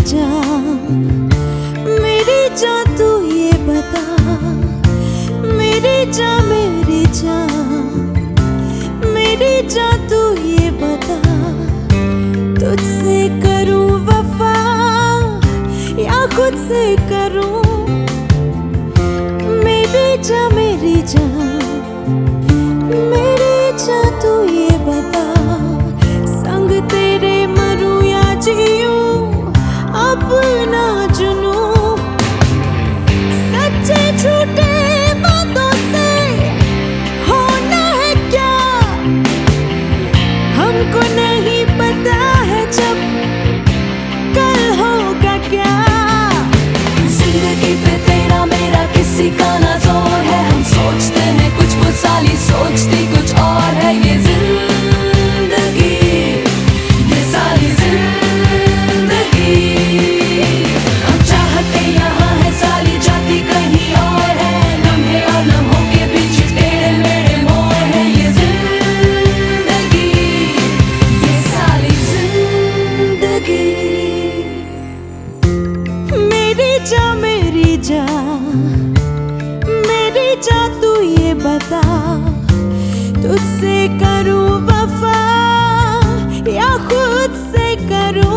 जान, मेरी जान तू ये बता, मेरी जान मेरी जान, मेरी जान तू ये बता, तुझसे करूं वफा या खुद से करूं? मेरी जान मेरी जान, मेरी जान तू ये बता, संग तेरे मरूं या जीऊं अपना जुनूं? सच्चे झूठे बातों से होना है क्या, हमको नहीं पता है जब कल होगा क्या। जिंदगी पे तेरा मेरा किसी का ना जोर है, हम सोचते हैं कुछ वो साली सोचती कुछ और है। ये जिंदगी, ये साली जिंदगी, हम चाहते यहाँ है साली जाती कहीं और है। लम्हे और लम्हों के बीच तेरे मेरे मोर है। ये जिंदगी, ये साली जिंदगी। मेरी जान मेरी जान, मेरी जान तू ये बता, तुझसे करूं वफा या खुद से करूं?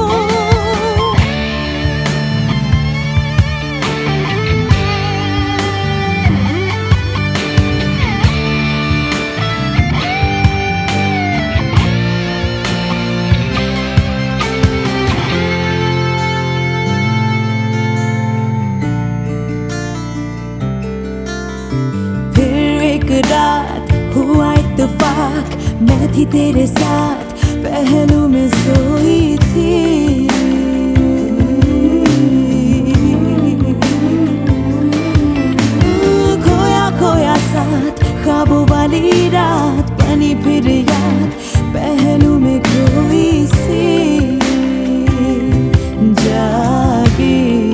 एक रात हुआ इत्तेफाक, मैं थी तेरे साथ पहलू में सोई थी। खोया खोया साथ ख्वाबों वाली रात, बनी फिर याद पहलू में खोई सी जागी।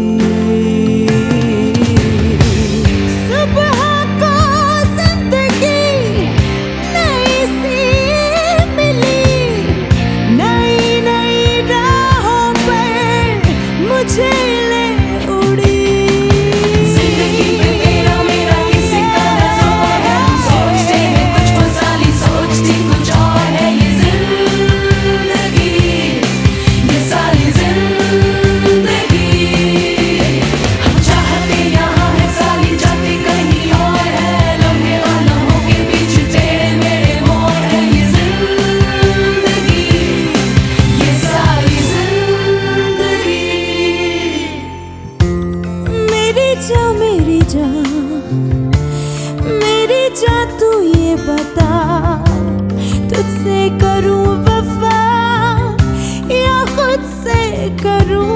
मेरी जान, मेरी जान तू ये बता, तुझसे करूं वफा या खुद से करूं?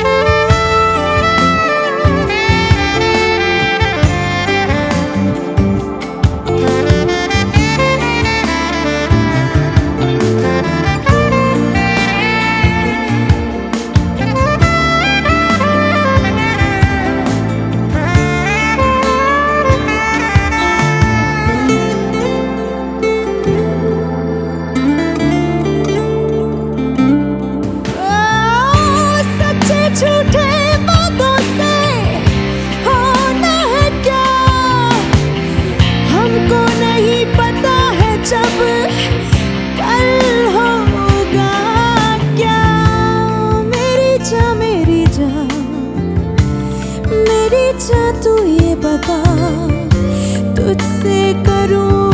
झूठे बातों से होना है क्या, हमको नहीं पता है जब कल होगा क्या। मेरी जान मेरी जान, मेरी जान तू ये बता, तुझसे करूं